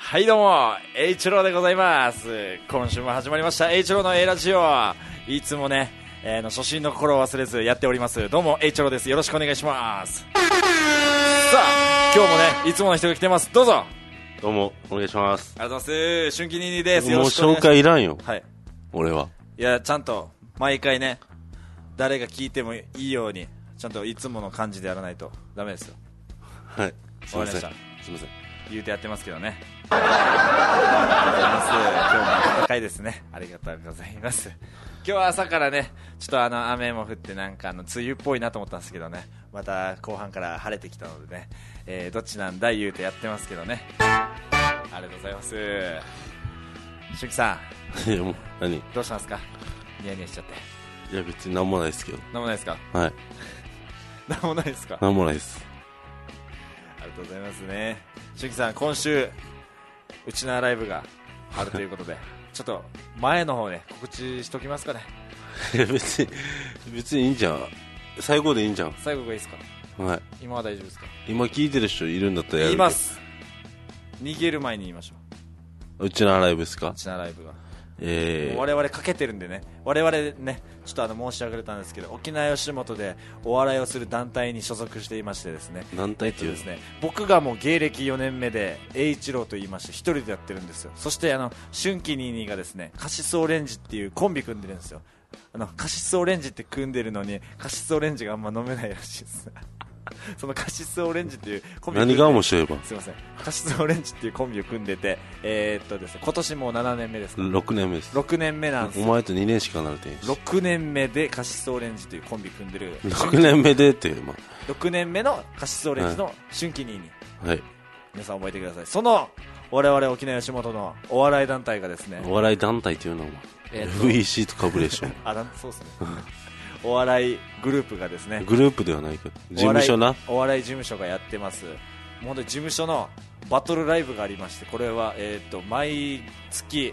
はいどうも、栄一郎でございます。今週も始まりました栄一郎の A ラジオ。いつもね、初心の心を忘れずやっております。どうも栄一郎です。よろしくお願いします。さあ、今日もね、いつもの人が来てます。どうぞ。 どうもお願いします。 ありがとうございます。春季22です。 もう紹介いらんよ。 はい。 俺は。 いや、ちゃんと毎回ね、誰が聞いてもいいように、ちゃんといつもの感じでやらないとダメですよ。 はい。すみません。 わかりました。 すみません。 言うてやってますけどね。ありがとうございます。今日も暖かいですね。ありがとうございます。今日は朝からね、ちょっと雨も降ってなんか梅雨っぽいなと思ったんですけどね、また後半から晴れてきたのでね、どっちなんだ言うてやってますけどね。ありがとうございます。しゅんきさいやもう何？ どうしますか？ニヤニヤしちゃって。 いや別になんもないですけど。 なんもないですか？ はい。 なんもないですか？ なんもないです。 ありがとうございますね。しゅんきさん、今週うちのライブがあるということでちょっと前の方ね告知しときますかね。 いや別にいいんじゃん。最後でいいんじゃん。 最後がいいですか？はい。今は大丈夫ですか？ 今聞いてる人いるんだったらやる。 言います。逃げる前に言いましょう。うちのライブですか？ うちのライブが我々かけてるんでね、我々ねちょっと申し上げたんですけど、沖縄吉本でお笑いをする団体に所属していましてですね、 団体っていうですね、僕がもう芸歴4年目で栄一郎と言いまして一人でやってるんですよ。そして春季22がですね、カシスオレンジっていうコンビ組んでるんですよ。カシスオレンジって組んでるのにカシスオレンジがあんま飲めないらしいですそのカシスオレンジっていうコンビ、 何が面白いば。 すいません、カシスオレンジっていうコンビを組んでて、ですね、今年もう7年目ですか。 6年目です。 6年目なんです。 お前と2年しかなれてんし。 6年目でカシスオレンジというコンビ組んでる。 6年目でって、まあ、 6年目のカシスオレンジの春季22、 はい、 皆さん覚えてください。その我々沖縄吉本のお笑い団体がですね、 お笑い団体っていうのは、FEC とかぶれでしょそうですねお笑いグループがですね、 グループではないか、事務所な、 お笑い事務所がやってます。もう事務所のバトルライブがありまして、これは、毎月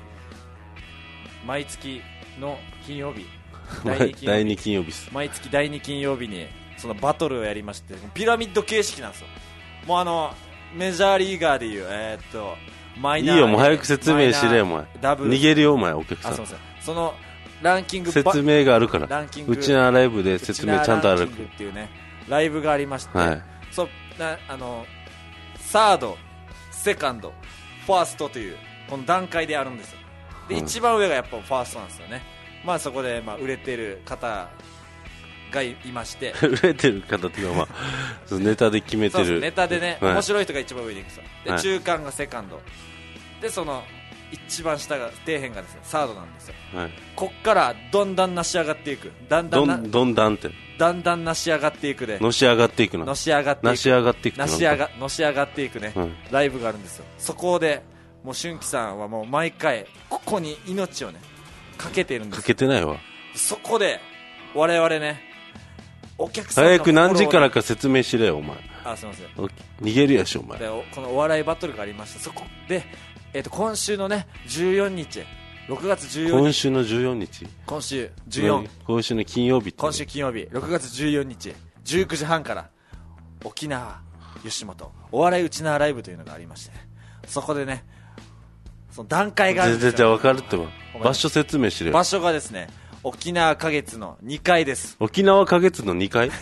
の金曜日第2金曜日です。 毎月第2金曜日にそのバトルをやりまして、ピラミッド形式なんですよ。もうメジャーリーガーでいうマイナー、 いいよ、もう早く説明しれよ、お前逃げるよ、お前お客さん。 すいません、そのランキング説明があるから、 ランキングうちのライブで説明ちゃんとあるっていうね、ライブがありまして、 はい、 サード、セカンド、ファーストというこの段階であるんですよ。で、一番上がやっぱファーストなんですよね。まあそこで売れてる方がいまして売れてる方っていうのは、ネタで決めてる。 そうネタでね、 はい、 面白い人が一番上に行くと。で、 はい、 中間がセカンドで、その一番下が底辺がですねサードなんですよ。はい、こっからどんだんなし上がっていく、だんだんなし上がっていくで、 のし上がっていくの、 のし上がっていく、 のし上がっていく、 のし上がっていくね、ライブがあるんですよ。そこでもう春季さんはもう毎回ここに命をねかけてるんですよ。 かけてないわ。 そこで我々ね、お客さんの早く何時からか説明しれよ、お前。 すいません、 逃げるやし、お前。 でこのお笑いバトルがありました。そこで、今週のね14日、6月14日、 今週の14日、 今週14、 今週の金曜日、 今週金曜日6月14日19時半から沖縄吉本お笑いうちなライブというのがありまして、そこでね、その段階があるんですよ。 全然分かるってば、場所説明しれよ。 場所がですね、沖縄花月の2階です。 沖縄花月の2階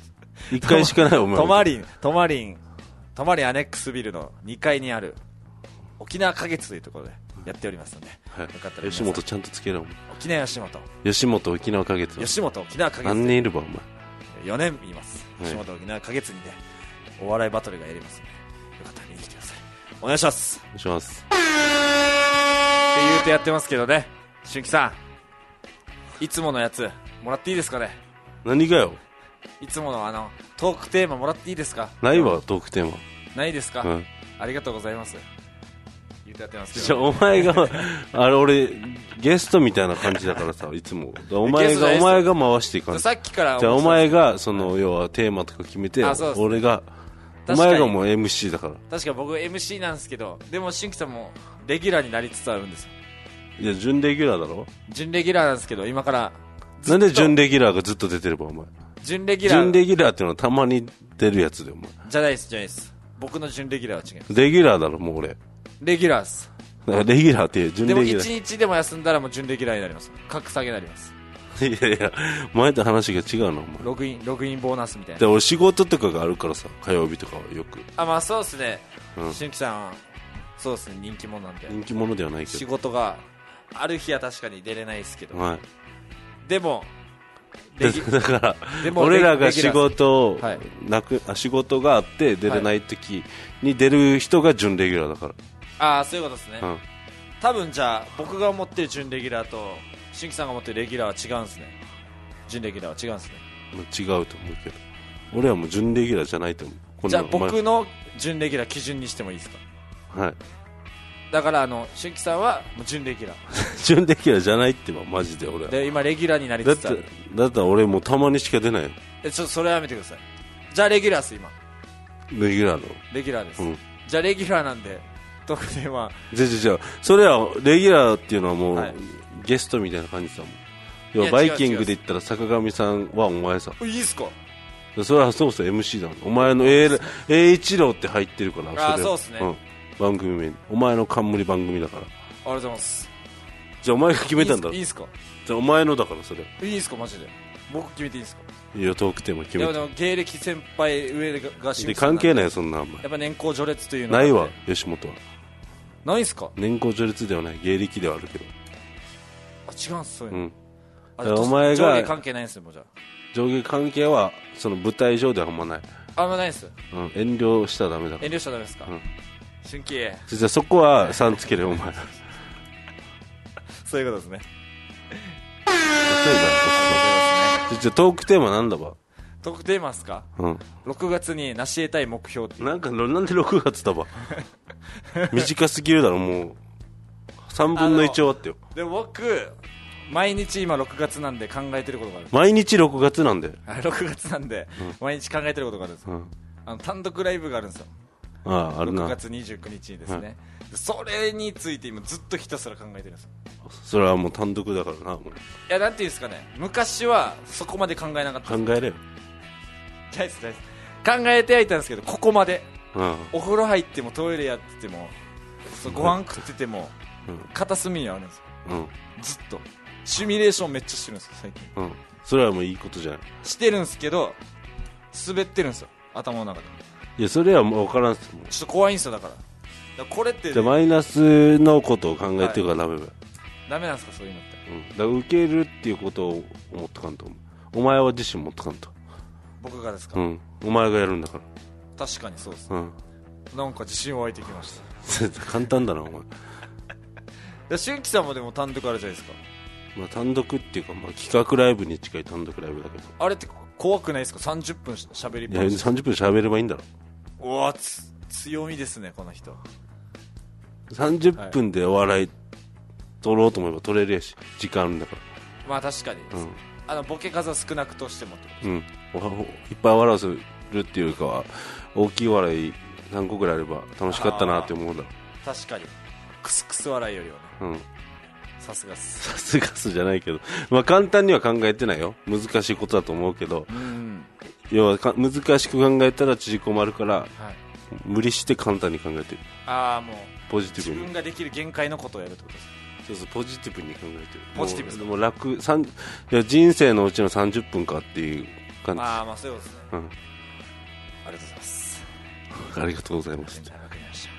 1階しかない、お前。 トマリンアネックスビルの2階にある沖縄花月というところでやっておりますので、 はい、 よかったら吉本ちゃんとつけろ、お前。 沖縄吉本沖縄花月、 吉本沖縄花月、 何年いるば、お前。 4年います。吉本沖縄花月にでお笑いバトルがやりますので、よかったら見に来てください。お願いします。 お願いします。 って言うてやってますけどね、春季さん、いつものやつもらっていいですかね。 何がよ。 いつものトークテーマもらっていいですか。 ないわ、トークテーマないですか、ありがとうございます。言うてやってますけど、 じゃあお前が俺ゲストみたいな感じだからさ、いつもお前が回していかん。 さっきからじゃあお前が要はテーマとか決めて、俺が、お前がもう MC だから。 確か僕 MC なんですけど、でも春季さんもレギュラーになりつつあるんですよ。 いや、準レギュラーだろ。 準レギュラーなんですけど、今からなんで準レギュラーがずっと出てれば、お前。 準レギュラーっていうのはたまに出るやつで、お前。 じゃないです。僕の準レギュラーは違います。 レギュラーだろ、もう俺。 レギュラーです。 だからレギュラーって準レギュラー。 でも1日でも休んだらもう準レギュラーになります。格下げになります。 いやいや、前と話が違うのお前。 ログインボーナスみたいな。 で俺仕事とかがあるからさ、火曜日とかはよく。 まあそうですね。 うん、 しゅんきさんそうですね、人気者なんで。 人気者ではないけど。 仕事がある日は確かに出れないですけど。 はい。 でもだから俺らが仕事を、はい、仕事があって出れない時に出る人が準レギュラーだから。 そういうことですね。 うん、 多分じゃあ僕が思ってる準レギュラーとしゅんきさんが思ってるレギュラーは違うんですね。準レギュラーは違うんですね。 違うと思うけど、俺はもう準レギュラーじゃないと思う。 じゃあ僕の準レギュラー基準にしてもいいですか。 はい。 だからしゅんきさんはもう準レギュラー準レギュラーじゃないってばマジで俺は。 で今レギュラーになりつつある。 だったら俺もうたまにしか出ないよ。 それはやめてください。じゃあレギュラーです。今レギュラーのレギュラーです、 うん、 じゃあレギュラーなんで特典はじゃあそれはレギュラーっていうのはもう、はい、ゲストみたいな感じだもん。要はバイキングで言ったら坂上さんはお前さ。 いいっすか。 それはそうそう MC だもん。お前の栄一郎って入ってるから。 そうっすね、 うん、番組名にお前の冠番組だから。ありがとうございます。 じゃあお前が決めたんだろ。 いいっすか。 じゃあお前のだからそれいいっすか。マジで僕決めていいっすか。 いやトークテーマ決めて。 でも芸歴先輩上がで関係ないよそんな。お前やっぱ年功序列というのないわ。吉本はないっすか。 年功序列ではない、芸歴ではあるけど。 違うんす。そういうの、 お前が上下関係ないんすよ。もうじゃあ上下関係はその舞台上ではあんまない。 あんまないっす、 遠慮したらダメだから。 遠慮したらダメですか。春季じゃあそこは3つけるお前そういうことですね。 じゃあトークテーマなんだば。 トークテーマですか。6月に成し得たい目標っていう。 なんで6月だば短すぎるだろ。もう3分の1終わってよ。 でも僕毎日今6月なんで考えてることがある。 毎日6月なんで 6月なんで、毎日考えてることがあるんですよ、単独ライブがあるんですよ。 あるな。 6月29日にですね、それについて今ずっとひたすら考えてるんですよ。 それはもう単独だからな。もういやなんていうんですかね、昔はそこまで考えなかったんです。 考えれよ。 大好き考えてはいたんですけど、ここまで、お風呂入ってもトイレやっててもご飯食ってても、片隅にあるんですよ、ずっとシミュレーションめっちゃしてるんですよ最近、 それはもういいことじゃない。 してるんですけど滑ってるんですよ頭の中で。 いやそれはもう分からんっす。 ちょっと怖いんですよ。だからこれってじゃあマイナスのことを考えてるからダメだよ。 ダメなんですかそういうのって。 だから受けるっていうことを思っとかんと。お前は自身持っとかんと。 僕がですか。 お前がやるんだから。 確かにそうです、なんか自信湧いてきました簡単だなお前春季さんもでも単独あるじゃないですか。 単独っていうか、企画ライブに近い単独ライブだけど。 あれって怖くないですか。30分しゃべりっぱなし。いや30分しゃべればいいんだろ。 うわ強みですねこの人。 30分でお笑い取ろうと思えば取れるやし、時間あるんだから。 確かに、ボケ数は少なくとしてもってこといっぱい笑わせるっていうよりかは大きい笑い何個ぐらいあれば楽しかったなって思うんだろ。 確かにクスクス笑いよりはね。さすがすじゃないけど、簡単には考えてないよ。難しいことだと思うけど、要は難しく考えたら縮こまるから、無理して簡単に考えてる。 もうポジティブに自分ができる限界のことをやるってことですか。 そうポジティブに考えてる。 ポジティブですか。 もう楽いや人生のうちの30分かっていう感じ。 そういうことですね。ありがとうございます。 ありがとうございます。 わかりました。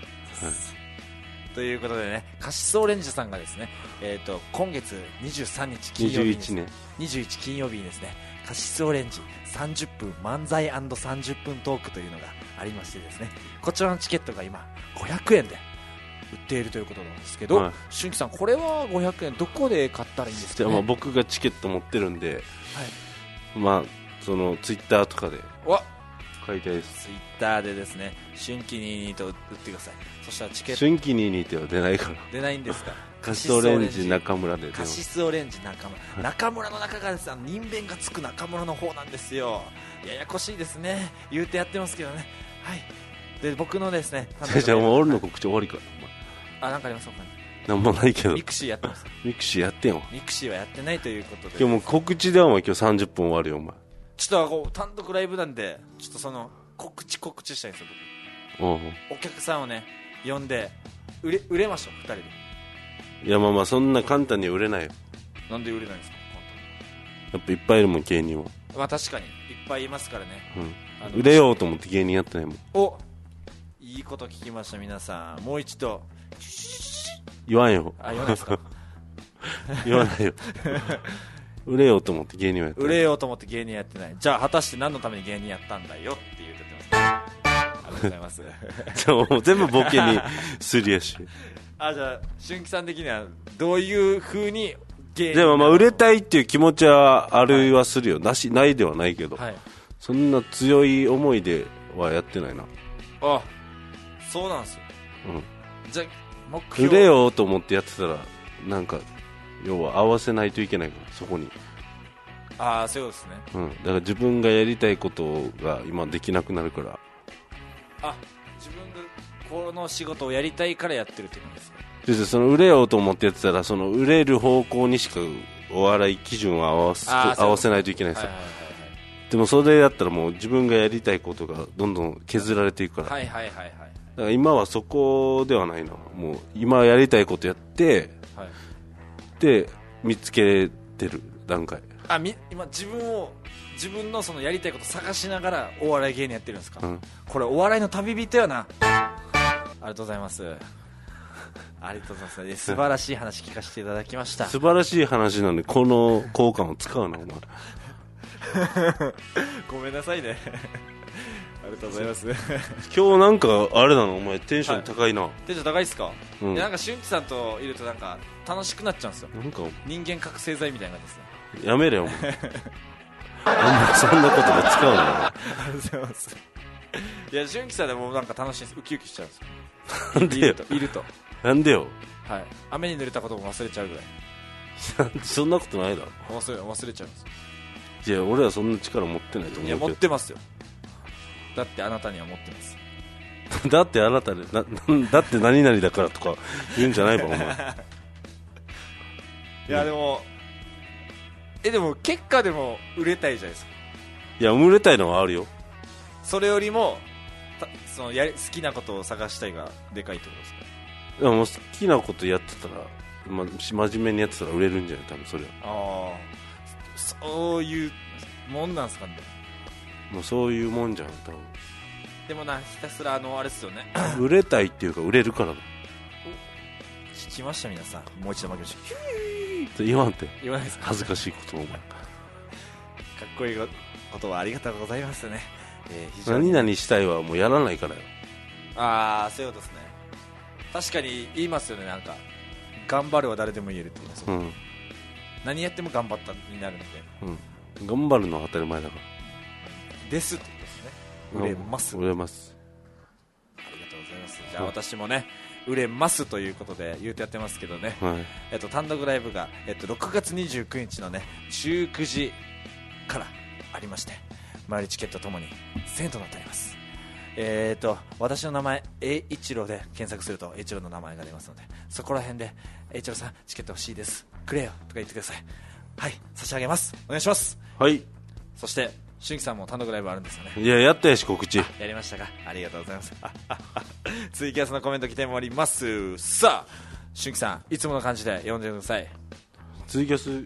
ということでね、カシスオレンジさんがですね、今月23日金曜日に、21金曜日にですね、カシスオレンジ30分漫才 &30 分トークというのがありましてですね、こちらのチケットが今500円で売っているということなんですけど、春季さんこれは500円どこで買ったらいいんですかね。 じゃあ僕がチケット持ってるんで、そのツイッターとかで買いたいです。 ツイッターでですね、春季22と売ってください。そしたらチケット春季22っては出ないから。 出ないんですか。 カシスオレンジ中村で。 カシスオレンジ中村、中村の中がですね、人弁がつく中村の方なんですよ。ややこしいですね。言うてやってますけどね。で僕のですね、 じゃあもう俺の告知終わりか。 なんかありますかね。 なんもないけど。 ミクシーやってます。 ミクシーやってんわ。 ミクシーはやってないということで。 今日も告知では今日30分終わるよお前。 ちょっと単独ライブなんで、ちょっとその告知したいんですよ僕。お客さんをね呼んで売れました2人で。 いやまあそんな簡単には売れないよ。 なんで売れないんですか？ やっぱいっぱいいるもん芸人は。 まあ確かにいっぱいいますからね、 売れようと思って芸人やってないもん。 お、いいこと聞きました。皆さんもう一度言わんよ。 言わないですか？ 言わないよ。売れようと思って芸人はやってない。 売れようと思って芸人やってない。じゃあ果たして何のために芸人やったんだよって言ってます。ありがとうございます。 もう全部ボケにすりやし。 じゃあ俊樹さん的にはどういう風に芸人でもまあ売れたいっていう気持ちはあるはするよ、ないではないけど、 はい、 そんな強い思いではやってないな。 あ、そうなんですよ、じゃあ目売標れようと思ってやってたらなんか要は合わせないといけないからそこに。 そういうことですね。 だから自分がやりたいことが今できなくなるから。 自分がこの仕事をやりたいからやってるってことですね。 でその売れようと思ってやってたらその売れる方向にしかお笑い基準を合わせないといけないんですよ、でもそれやったらもう自分がやりたいことがどんどん削られていくから、だから今はそこではないな。もう今やりたいことやって、で見つけてる段階。 今自分のそのやりたいこと探しながらお笑い芸人やってるんですか？これお笑いの旅人やな。ありがとうございます。ありがとうございます。素晴らしい話聞かせていただきました。 素晴らしい話なのにこの交換を使うなお前。 ごめんなさいね。ありがとうございます。 今日なんかあれなのお前テンション高いな、 テンション高いっすか？なんか俊樹さんといるとなんか楽しくなっちゃうんですよ。 なんか人間覚醒剤みたいな感じですね。 やめれよお前。そんなことで使うな。 ありがとうございます。いや俊樹さんでもなんか楽しいです。ウキウキしちゃうんですよ。 なんでよ。 いるとなんでよ。 はい、雨に濡れたことも忘れちゃうぐらい。 そんなことないだろ。 忘れちゃうんですよ。 いや俺はそんな力持ってないと思うけど。 いや持ってますよ。だってあなたには持ってます。 だってあなたでだって何々だからとか言うんじゃないわお前。 いやでもでも結果でも売れたいじゃないですか。 いや売れたいのはあるよ。 それよりもその好きなことを探したいがでかいってことですか？ でも好きなことやってたら、真面目にやってたら売れるんじゃない多分それは。 そういうもんなんすかね。 もうそういうもんじゃん多分。 でもなひたすらあれですよね。 売れたいっていうか売れるからだ。 聞きました皆さん。もう一度負けましょう。 言わんて。 言わないですか？ 恥ずかしいことお前。 かっこいいことはありがとうございますね。 何々したいはもうやらないからよ。 そういうことですね。確かに言いますよね。なんか頑張るは誰でも言えるって言いますよ、何やっても頑張ったになるので、 頑張るのは当たり前だからですってことですね。売れます。 売れます。 ありがとうございます。じゃあ私もね売れますということで言うとやってますけどね、単独ライブが、6月29日のね19時からありまして、前売りチケットともに1000円となっております。私の名前栄一郎で検索すると栄一郎の名前が出ますので、そこら辺で栄一郎さんチケット欲しいですくれよとか言ってください。はい、差し上げます。お願いします。 はい。 そして俊樹さんも単独ライブあるんですよね。 いややったやし告知やりましたか。ありがとうございます。ツイキャスのコメント来ております。さあ俊樹さんいつもの感じで読んでください。 ツイキャス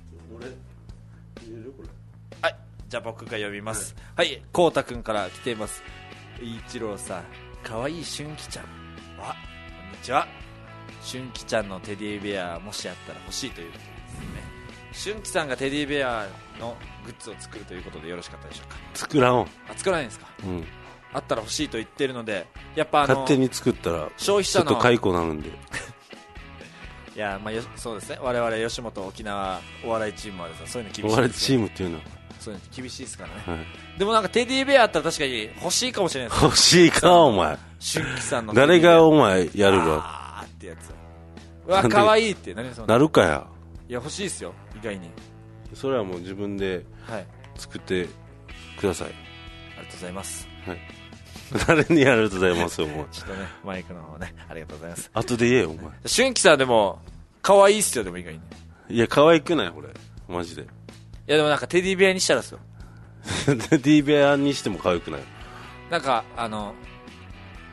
はい、じゃあ僕が読みます。はい、こうたくんから来ています。一郎さんかわいい俊樹ちゃん、こんにちは。俊樹ちゃんのテディベアもしあったら欲しいということですね。俊樹さんがテディベアのグッズを作るということでよろしかったでしょうか。 作らん。 作らないんですか。あったら欲しいと言っているので、やっぱ勝手に作ったら消費者のちょっと解雇になるんで。 いやそうですね。我々吉本沖縄お笑いチームはですね、そういうの厳しいです。 お笑いチームっていうのはそういうの厳しいですからね、でもなんかテディベアあったら確かに欲しいかもしれないです。 欲しいかお前。 俊樹さんの誰がお前やるわってやつ。うわ可愛いってなるかや。 いや欲しいですよ意外に。 それはもう自分で作ってください。 ありがとうございます。 はい。誰にありがとうございますよもう。 ちょっとねマイクの方ねありがとうございます。 後で言えよお前。 俊樹さんでも可愛いっすよ。でも意外に。 いや可愛くないこれマジで。 いやでもなんかテディベアにしたらですよ。 テディベアにしても可愛くない。 なんか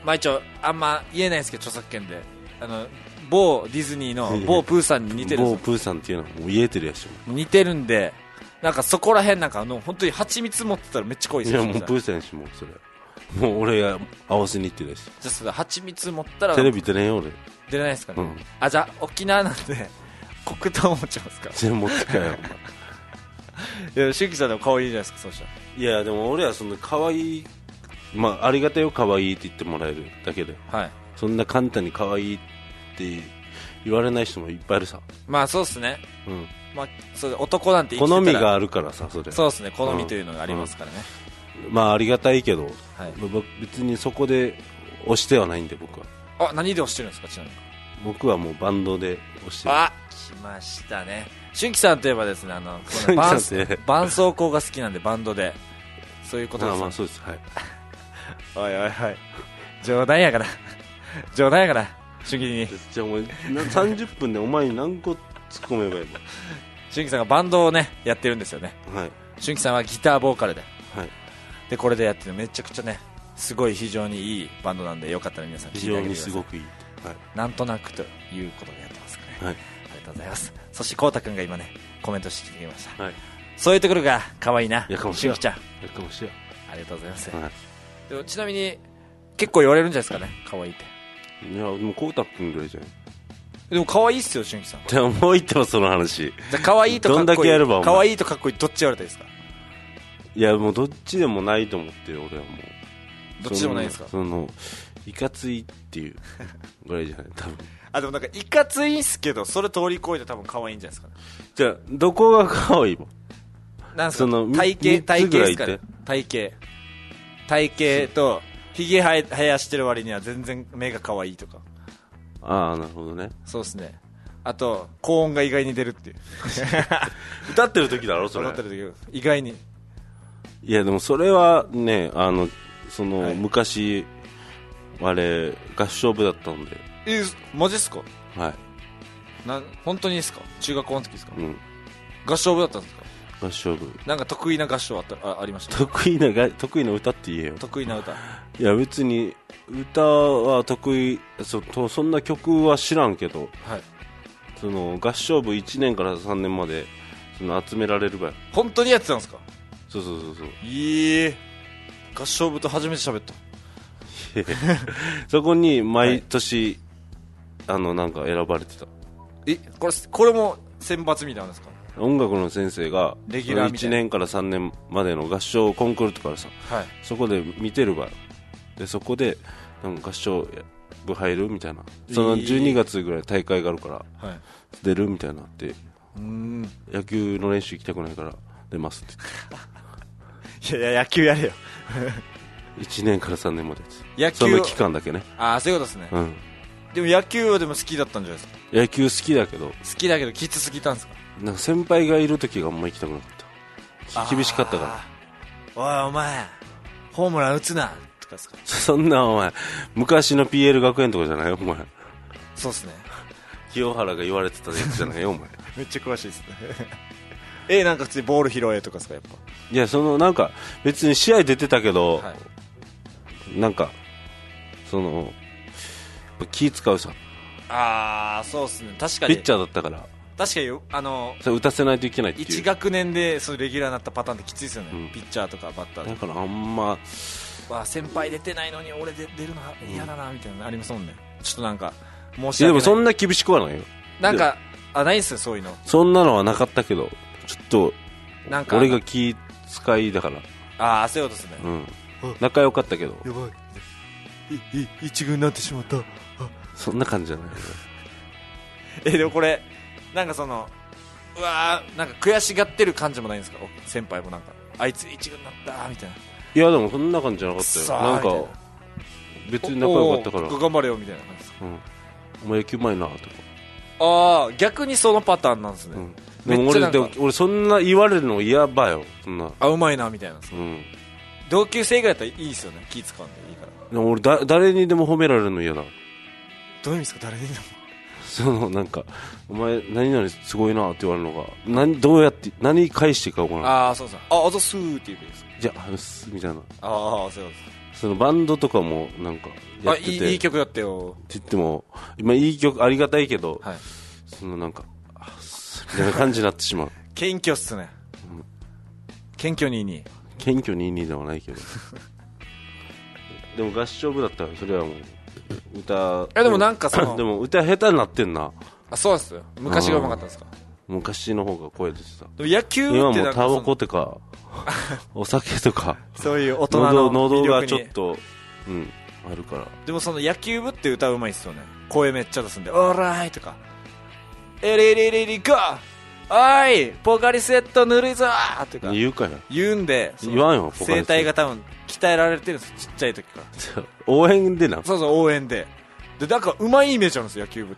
まあ一応あんま言えないですけど著作権で某ディズニーの某プーさんに似てるんですよ。 某プーさんっていうのはもう言えてるやし似てるんでなんかそこら辺なんか本当に蜂蜜持ってたらめっちゃ濃いですよ。 いやもうプーさんやしもうそれもう俺が合わせに行ってるやしじゃあそれ蜂蜜持ったらテレビ出れんよ俺出れないですかね、 うんあじゃあ沖縄なんで黒糖持ちますか全然持ってかよいやしゅんきさんでも可愛いじゃないですかそうしたら。 いやでも俺はその可愛いまあありがたいよ可愛いって言ってもらえるだけではいそんな簡単に可愛いって言われない人もいっぱいいるさ、 まあそうですね、 うんまあ、それ男なんて生きてたら好みがあるからさそれそうですね好みというのがありますからね、 まあありがたいけど、 はい、 別にそこで押してはないんで僕はあ何で押してるんですかちなみに。 僕はもうバンドで押してるあ来ましたね。しゅんきさんといえばですねこのしゅんきさんって絆創膏が好きなんでバンドでそういうことです。 まあそうですはいおいおいおい冗談やから冗談やからしゅんきにじゃあもう30分でお前に何個突っ込めばいいしゅんきさんがバンドをねやってるんですよね。 のはいしゅんきさんはギターボーカルではいでこれでやってるめちゃくちゃねすごい非常にいいバンドなんでよかったら皆さん聞い非常てあげてください。 にすごくいいはいなんとなくということでやってますかね、 はいありがとうございます。そしてこうたくんが今ねコメントしてきました、 はいそういうところが可愛いな。 いやかもしれんしゅんきちゃんやかもしれんありがとうございます、 はでもちなみに結構言われるんじゃないですかね可愛いって。 いいやでもこうたくんぐらいじゃないでも可愛いっすよしゅんきさん。 じゃあもう言ってますその話じゃあ可愛いとかっこいいどんだけやればお前可愛いとかっこいいどっち言われたらいいですか。 いやもうどっちでもないと思ってる俺はもうどっちでもないですか。 そのいかついっていうぐらいじゃない多分あでもなんかいかついんすけどそれ通り越えて多分可愛いんじゃないですかね。 じゃあどこが可愛いもんなんすかその体型三つぐらいですかね言って体型とひげ生やしてる割には全然目が可愛いとか。 ああなるほどねそうですね。あと高音が意外に出るっていう歌ってる時だろそれ踊ってる時意外に。 いやでもそれはねその、 はい昔あれ合唱部だったんでマジっすか。 はい本当にですか。中学校の時ですか。 うん合唱部だったんですか。 合唱部なんか得意な合唱ありました。 得意な歌って言えよ得意な歌。 いや別に歌は得意そんな曲は知らんけどはい。 その合唱部1年から3年までその集められる場合本当にやってたんですか。 そういい合唱部と初めて喋った。 そこに毎年、なんか選ばれてたこれも選抜みたいなんですか。 音楽の先生がレギュラーみたいな 1年から3年までの合唱コンクールとかでさはい。 そこで見てる場合でそこでなんか合唱部入るみたいなその12月ぐらい大会があるからはい。 出るみたいなって野野球の練習行きたくないから出ますっていや野球やれよ。 言って1年から3年まで野球その期間だけねああそういうことですね、 うんでも野球はでも好きだったんじゃないですか。 野球好きだけど好きだけどきつすぎたんですか。 なんか先輩がいる時があんま行きたくなかった厳しかったからら。おいお前ホームラン打つなとかですか。 そんなお前昔の PL 学園とかじゃないよお前そうですね。 清原が言われてたやつじゃないよお前めっちゃ詳しいですねなんか普通にボール拾えとかですかやっぱ。 いやなんか別に試合出てたけど、 はいなんか気使うさああそうですね確かにピッチャーだったから確かにそれ打たせないといけないっていう 1学年でそのレギュラーになったパターンってきついですよね、 うんピッチャーとかバッターでだからあんま先輩出てないのに俺出るの嫌だなみたいなのありますもんね。ちょっとなんか申しいや訳ない。 でもそんな厳しくはないよなんかないんすよそういうの。 そんなのはなかったけどちょっとなんか俺が気使いだからそういうことですね、 うん仲良かったけどやばい一軍になってしまった。 そんな感じじゃないでもこれなんかうわーなんか悔しがってる感じもないんですか。先輩もなんかあいつ一軍になったみたいな。 いやでもそんな感じじゃなかったよなんか別に仲良かったから頑張れよみたいな感じですか。 お前野球うまいなとか逆にそのパターンなんですね、 でもめっちゃなんか俺そんな言われるの嫌ばよそんなうまいなみたいな、 うん同級生ぐらいだったらいいですよね。気使うんでいいから。 でも俺誰にでも褒められるの嫌だどういう意味ですか誰にでも。 なんかお前何々すごいなって言われるのがどうやって何返していいか分からない。 ああそうそう、あざすーって言うべきです。 じゃあ話すみたいな。 ああそうです。 そのバンドとかもなんかやってて、 いい曲だったよって言っても今いい曲ありがたいけど、 はい、 なんかみたいな感じになってしまう。 謙虚っすね、謙虚22 ではないけどでも合唱部だったらそれはもう歌でもなんかでも歌下手になってんな。 あそうですよ、昔がうまかったんですか。 昔の方が声出てた。 でも野球って今もうタバコとかお酒とかそういう大人の喉が魅力にちょっとあるから。 でもその野球部って歌うまいっすよね。声めっちゃ出すんでオーライとかエリリリリゴーおいポカリスエットぬるいぞーとか言うかよ。 言うんで、 言わんよ。 声帯が多分鍛えられてるんです、ちっちゃい時から。 応援でな。 そうそう、応援でだからうまいイメージあるんですよ野球部って。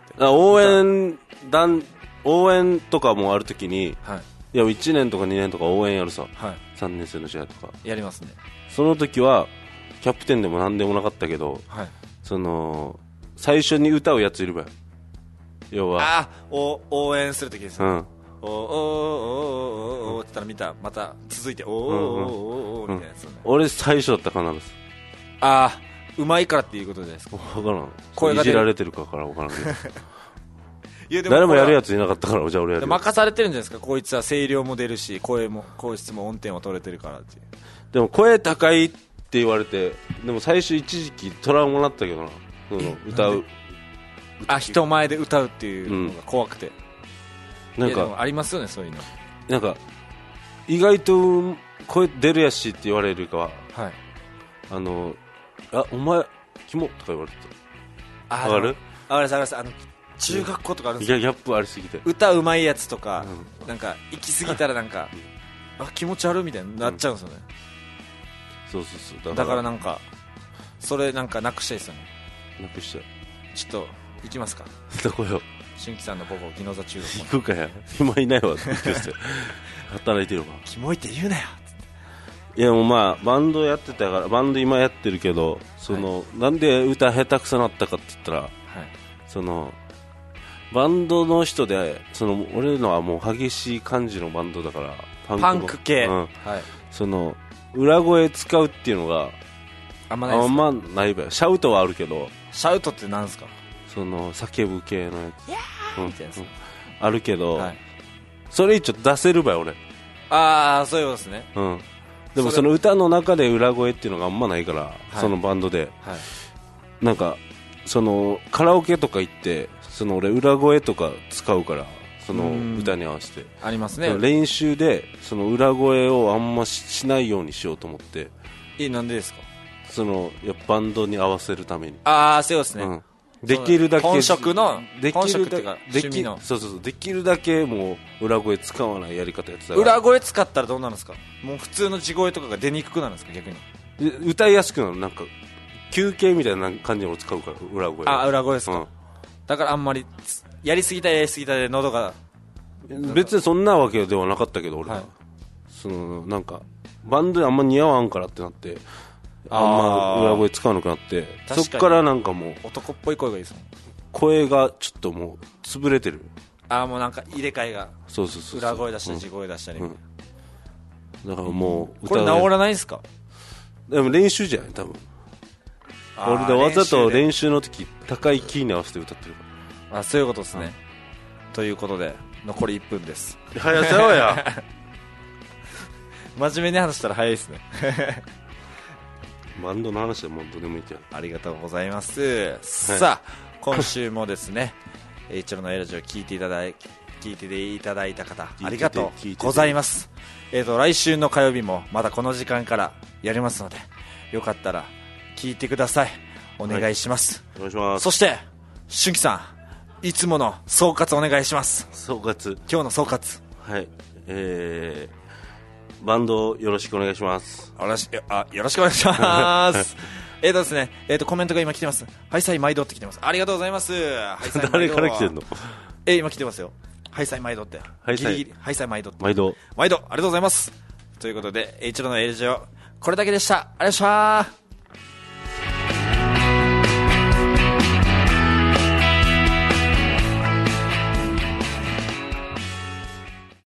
応援とかもあるときに、 はい、 いや1年とか2年とか応援やるさ、 はい、 3年生の試合とかやりますね。 その時はキャプテンでも何でもなかったけど、 はい、 最初に歌うやついるばよ。要は応援する時ですよ、 うん、 おーおーおーおーおーって言ったらまた続いておーおーおーおーみたいなやつね。 俺最初だったかな。 うまいからっていうことじゃないですか。 分からん、 声がいじられてるかから分からんけどいやでも誰もやるやついなかったから、じゃあ俺やる。 任されてるんじゃないですか。こいつは声量も出るし声質も音程も取れてるからっていう。 でも声高いって言われて、でも最初一時期トラウマになったけどな、歌う人前で歌うっていうのが怖くて、 なんかありますよねそういうの。 なんか意外と声出るやしって言われるかは、 はい、 お前キモとか言われてた。わかる？ あれ中学校とかあるんですよ。 ギャップありすぎて歌うまいやつとか、なんか行き過ぎたらなんか気持ち悪いみたいになっちゃうんですよね。 そうそうそう。 だからなんかそれなんかなくしたいですよね。 なくしたい。 ちょっと行きますか。 どこよ。 春季さんの母校宜野座中学校。 行くかや。今いないわ。働いてるわ。 キモいって言うなよ。 いやもうまあバンドやってたから、バンド今やってるけど、なんで歌下手くそなったかって言ったら、はい、バンドの人で俺のはもう激しい感じのバンドだから、 パンク系、 はい、裏声使うっていうのがあんまないばよ。シャウトはあるけど。 シャウトってなんですか？ 叫ぶ系のやつ、 いやーみたいなやつ、 あるけど、 はい、 それ一応出せるばよ俺。 そういうことですね。 でもその歌の中で裏声っていうのがあんまないから、はい、そのバンドで、はい、なんかカラオケとか行って俺裏声とか使うから、歌に合わせてありますね。 練習で裏声をあんましないようにしようと思って。 なんでですか？ やっぱバンドに合わせるために。 そうですね、 できるだけ本職のできるっていうか趣味のそうできるだけもう裏声使わないやり方やってたから。 裏声使ったらどうなるんですか？もう普通の地声とかが出にくくなるんですか？逆に歌いやすくなる。なんか休憩みたいな感じを使うから裏声。 裏声ですか、だからあんまりやりすぎたで喉が。 別にそんなわけではなかったけど俺は、はい、なんかバンドであんま似合わんからってなって、あんま裏声使わなくなって、そっからなんかもう男っぽい声がいいですもん。 声がちょっともう潰れてる。 もうなんか入れ替えが。 そう裏声出したり地声出したり、 だからもうこれ治らないんですか？ でも練習じゃない多分。俺でわざと練習の時高いキーに合わせて歌ってるから。 そういうことですね、ということで残り1分です。 早さよや真面目に話したら早いですねバンドの話はもうどうでもいいじゃん。 ありがとうございます、さあ今週もですね一郎のエラジオ聞いていただいた方ありがとうございます。来週の火曜日もまたこの時間からやりますので、よかったら聞いてください。お願いします、 お願いします。 そして春季さん、いつもの総括お願いします。 総括、 今日の総括。 はい、バンドよろしくお願いします。 よろしくお願いしますですね、コメントが今来てます。ハイサイ毎度って来てます。ありがとうございます。 誰から来てんの？ 今来てますよ。ハイサイ毎度って、ギリギリハイサイ毎度って、毎度ありがとうございます。ということで一郎のエルジオこれだけでした。ありがとうございました。